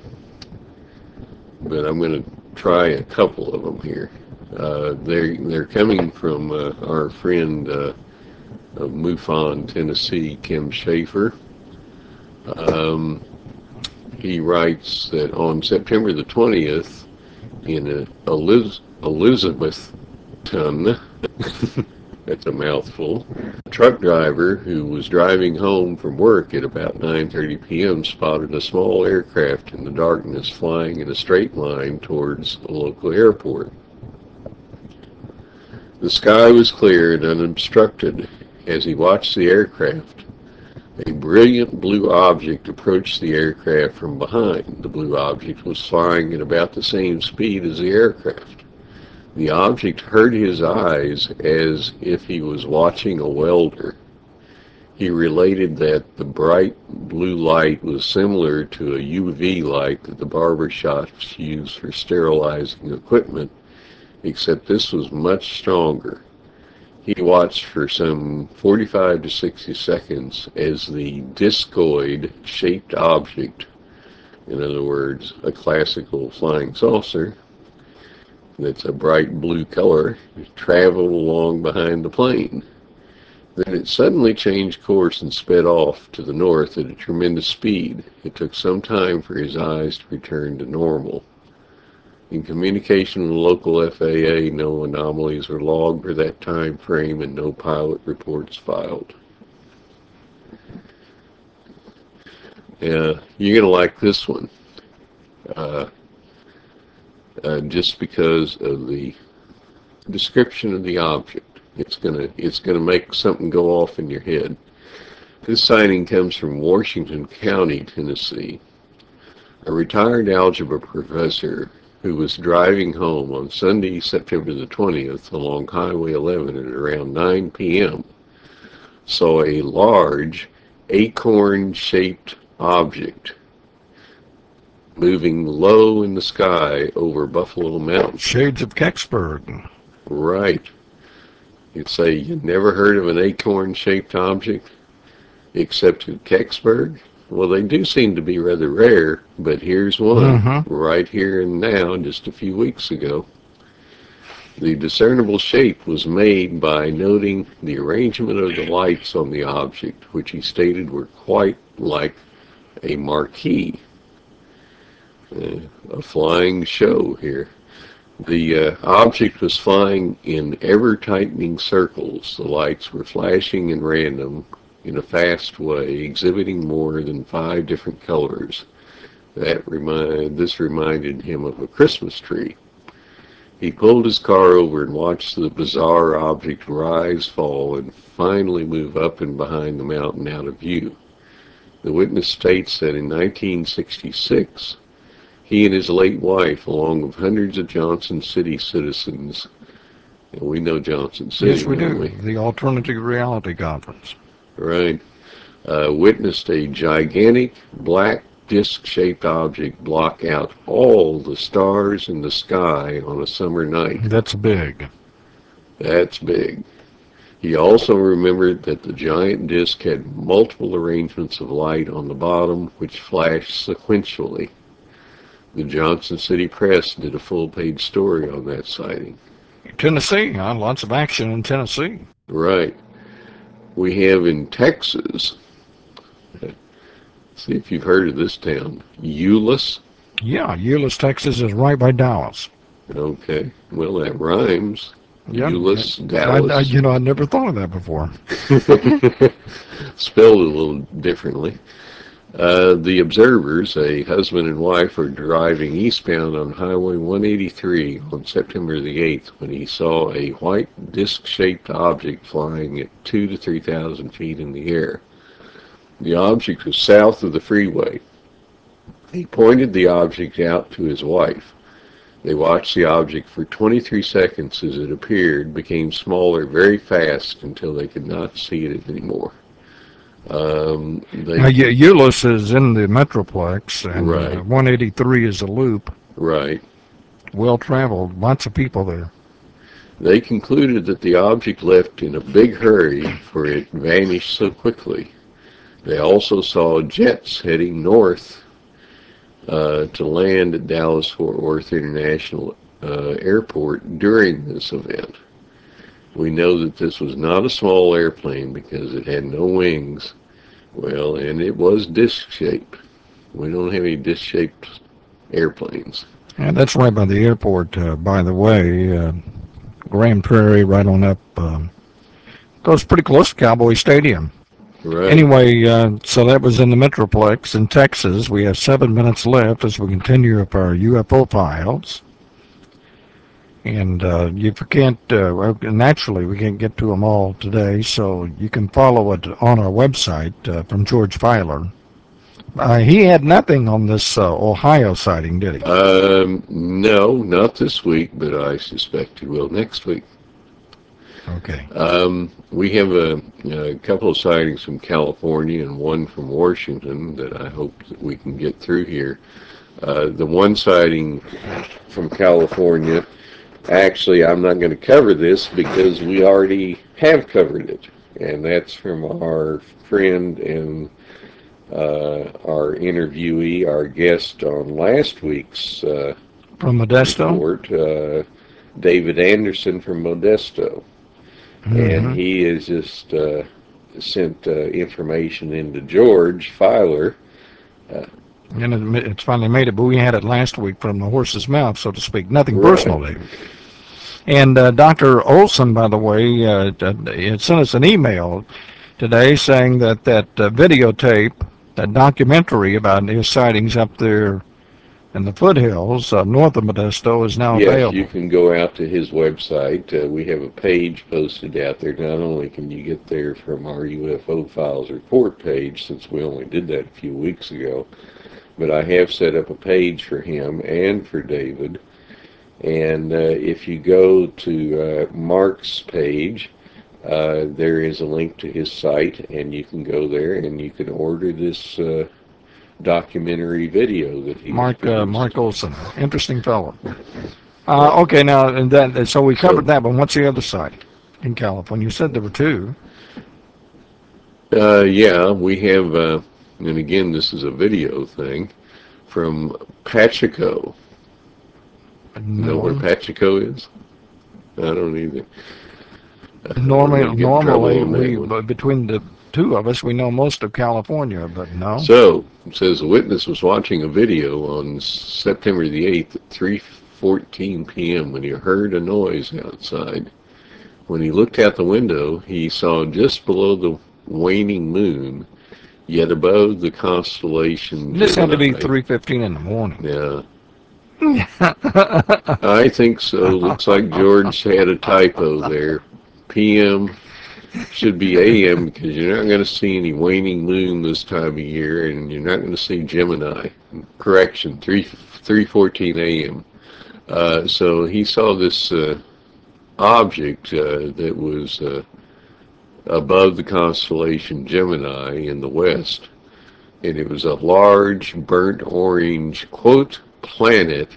but I'm going to try a couple of them here. Uh, they're, they're coming from uh, our friend uh, of MUFON, Tennessee, Kim Schaefer. Um, he writes that on September the twentieth, in Eliz- Elizabethton, that's a mouthful, a truck driver who was driving home from work at about nine thirty p.m. spotted a small aircraft in the darkness flying in a straight line towards a local airport. The sky was clear and unobstructed. As he watched the aircraft, a brilliant blue object approached the aircraft from behind. The blue object was flying at about the same speed as the aircraft. The object hurt his eyes as if he was watching a welder. He related that the bright blue light was similar to a U V light that the barber shops use for sterilizing equipment, except this was much stronger. He watched for some forty-five to sixty seconds as the discoid-shaped object, in other words, a classical flying saucer that's a bright blue color, traveled along behind the plane. Then it suddenly changed course and sped off to the north at a tremendous speed. It took some time for his eyes to return to normal. In communication with the local F A A, no anomalies were logged for that time frame and no pilot reports filed. Uh, you're going to like this one, uh, uh, just because of the description of the object. It's going to it's going to make something go off in your head. This sighting comes from Washington County, Tennessee. A retired algebra professor who was driving home on Sunday, September the twentieth, along Highway eleven at around nine p m saw a large acorn-shaped object moving low in the sky over Buffalo Mountain. Shades of Kecksburg. Right. You'd say you never heard of an acorn-shaped object except in Kecksburg? Well, they do seem to be rather rare, but here's one Mm-hmm. right here and now, just a few weeks ago. The discernible shape was made by noting the arrangement of the lights on the object, which he stated were quite like a marquee. Uh, a flying show here. The uh, object was flying in ever-tightening circles. The lights were flashing in random in a fast way, exhibiting more than five different colors. That remind, this reminded him of a Christmas tree. He pulled his car over and watched the bizarre object rise, fall, and finally move up and behind the mountain out of view. The witness states that in nineteen sixty-six, he and his late wife, along with hundreds of Johnson City citizens, and we know Johnson City, Yes, we don't do. we? The Alternative Reality Conference. Right. Uh, witnessed a gigantic black disc-shaped object block out all the stars in the sky on a summer night. That's big. That's big. He also remembered that the giant disc had multiple arrangements of light on the bottom, which flashed sequentially. The Johnson City Press did a full-page story on that sighting. Tennessee, huh? Lots of action in Tennessee. Right. We have in Texas, see if you've heard of this town, Euless. Yeah, Euless, Texas is right by Dallas. Okay, well that rhymes. Yeah, Euless, I, I, Dallas. you know, I never thought of that before. Spelled a little differently. Uh, the observers, a husband and wife, were driving eastbound on Highway one eighty-three on September the eighth when he saw a white disc-shaped object flying at two to three thousand feet in the air. The object was south of the freeway. He pointed the object out to his wife. They watched the object for twenty-three seconds as it appeared, became smaller very fast until they could not see it anymore. Um, they, Now, Eu- Euless is in the Metroplex, and uh, right, one eighty-three is a loop. right. Well traveled, lots of people there. They concluded that the object left in a big hurry, for it vanished so quickly. They also saw jets heading north uh, to land at Dallas-Fort Worth International uh, Airport during this event. We know that this was not a small airplane because it had no wings. Well, and it was disc-shaped. We don't have any disc-shaped airplanes. And that's right by the airport, uh, by the way. Uh, Grand Prairie, right on up. Um, goes pretty close to Cowboy Stadium. Right. Anyway, uh, so that was in the Metroplex in Texas. We have seven minutes left as we continue up our U F O files. And uh, you can't, uh, well, naturally, we can't get to them all today, so you can follow it on our website uh, from George Filer. Uh, he had nothing on this uh, Ohio sighting, did he? Um, no, not this week, but I suspect he will next week. Okay. Um, we have a, a couple of sightings from California and one from Washington that I hope that we can get through here. Uh, the one sighting from California, actually, I'm not going to cover this because we already have covered it, and that's from our friend and uh, our interviewee, our guest on last week's uh, From Modesto? report, uh, David Anderson from Modesto. And Mm-hmm. he has just uh, sent uh, information into George Filer. Uh, And it, it's finally made it, but we had it last week from the horse's mouth, so to speak. Nothing Right. personal, Dave. And uh, Doctor Olson, by the way, uh, uh, sent us an email today saying that that uh, videotape, that documentary about his sightings up there in the foothills uh, north of Modesto is now Yes, available. you can go out to his website. Uh, we have a page posted out there. Not only can you get there from our U F O Files report page, since we only did that a few weeks ago, but I have set up a page for him and for David. And uh, if you go to uh, Mark's page, uh, there is a link to his site, and you can go there and you can order this uh, documentary video that he Mark has uh, produced. Mark Olson, interesting fellow. Uh, okay, now and that so we covered So- that, but what's the other side in California? You said there were two. Uh, yeah, we have, uh, and again, this is a video thing from Pacheco. You know where No. Pacheco is? I don't either. Uh, Normally, we're gonna get in trouble normally on that we one. but between the two of us, we know most of California, but no. So, it says a witness was watching a video on September the eighth at three fourteen p m when he heard a noise outside. When he looked out the window, he saw just below the waning moon, yet above the constellation This had to be Gemini. three fifteen in the morning. Yeah, I think so. Looks like George had a typo there. P M should be A M because you're not going to see any waning moon this time of year, and you're not going to see Gemini. Correction, three three fourteen A M. Uh, so he saw this uh, object uh, that was uh, above the constellation Gemini in the west, and it was a large burnt orange quote planet.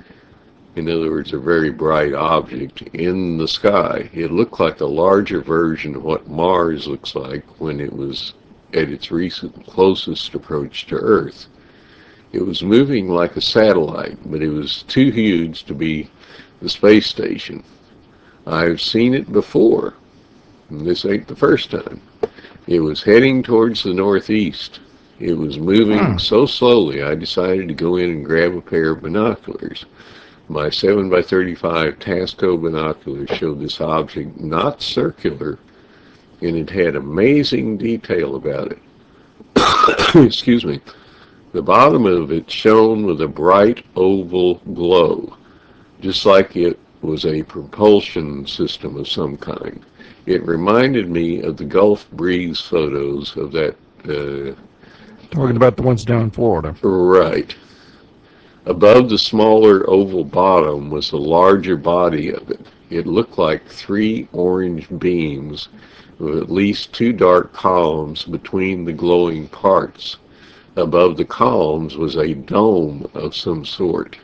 In other words, a very bright object in the sky. It looked like a larger version of what Mars looks like when it was at its recent closest approach to Earth. It was moving like a satellite, but it was too huge to be the space station. I've seen it before, and this ain't the first time. It was heading towards the northeast. It was moving Hmm. so slowly I decided to go in and grab a pair of binoculars. My seven by thirty-five Tasco binoculars showed this object not circular, and it had amazing detail about it. Excuse me. The bottom of it shone with a bright oval glow, just like it was a propulsion system of some kind. It reminded me of the Gulf Breeze photos of that. Uh, Talking about the ones down in Florida. right. Above the smaller oval bottom was the larger body of it. It looked like three orange beams with at least two dark columns between the glowing parts. Above the columns was a dome of some sort.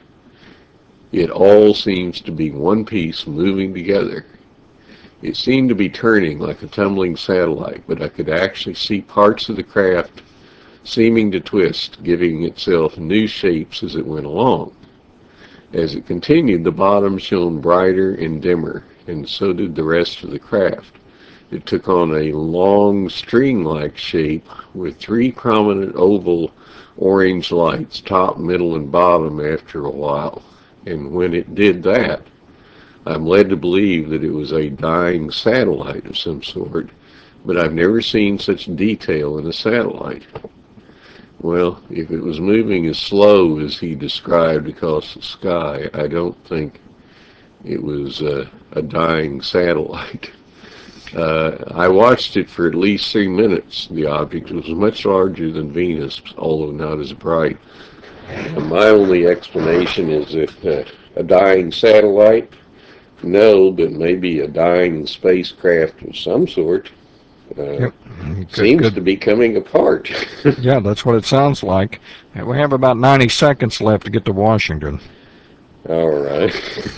It all seems to be one piece moving together. It seemed to be turning like a tumbling satellite, but I could actually see parts of the craft seeming to twist, giving itself new shapes as it went along. As it continued, the bottom shone brighter and dimmer, and so did the rest of the craft. It took on a long string-like shape with three prominent oval orange lights, top, middle, and bottom after a while. And when it did that, I'm led to believe that it was a dying satellite of some sort, but I've never seen such detail in a satellite. Well, if it was moving as slow as he described across the sky, I don't think it was uh, a dying satellite. Uh, I watched it for at least three minutes. The object was much larger than Venus, although not as bright. And my only explanation is that uh, a dying satellite, no, but maybe a dying spacecraft of some sort. Uh, Yep. Good, seems good. to be coming apart. Yeah, that's what it sounds like. And we have about ninety seconds left to get to Washington. All right.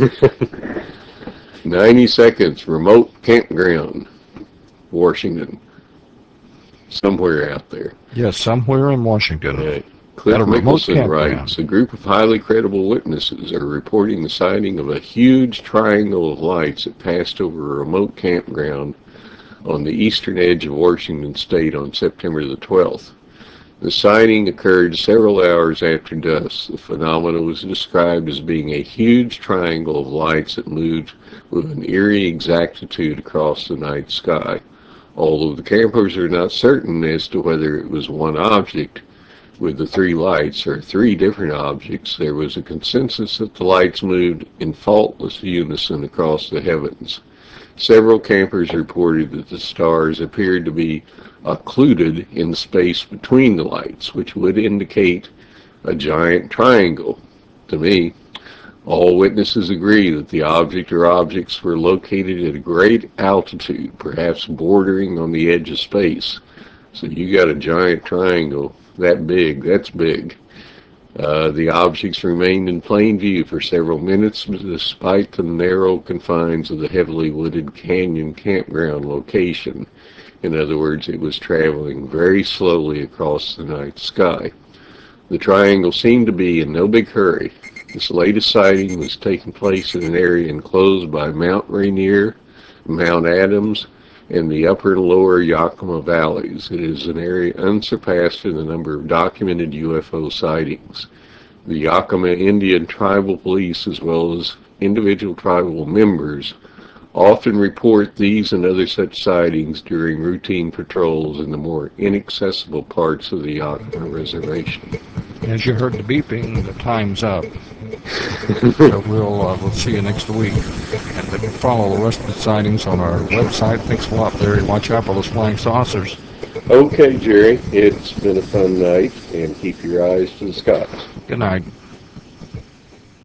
ninety seconds, remote campground, Washington. Somewhere out there. Yes, somewhere in Washington. Right. Cliff At a remote Mickelson campground. writes, a group of highly credible witnesses are reporting the sighting of a huge triangle of lights that passed over a remote campground on the eastern edge of Washington state on September the twelfth. The sighting occurred several hours after dusk. The phenomenon was described as being a huge triangle of lights that moved with an eerie exactitude across the night sky. Although the campers are not certain as to whether it was one object with the three lights or three different objects, there was a consensus that the lights moved in faultless unison across the heavens. Several campers reported that the stars appeared to be occluded in the space between the lights, which would indicate a giant triangle. To me, all witnesses agree that the object or objects were located at a great altitude, perhaps bordering on the edge of space. So you got a giant triangle that big, that's big. Uh, the objects remained in plain view for several minutes despite the narrow confines of the heavily wooded canyon campground location. In other words, it was traveling very slowly across the night sky. The triangle seemed to be in no big hurry. This latest sighting was taking place in an area enclosed by Mount Rainier, Mount Adams, and the upper and lower Yakima valleys. It is an area unsurpassed in the number of documented U F O sightings. The Yakima Indian Tribal Police, as well as individual tribal members, often report these and other such sightings during routine patrols in the more inaccessible parts of the Yakima Reservation. As you heard the beeping, the time's up. So we'll uh, we'll see you next week, and then follow the rest of the sightings on our website. Thanks a lot, Larry. Watch out for those flying saucers. Okay, Jerry, it's been a fun night, and keep your eyes to the skies. Good night.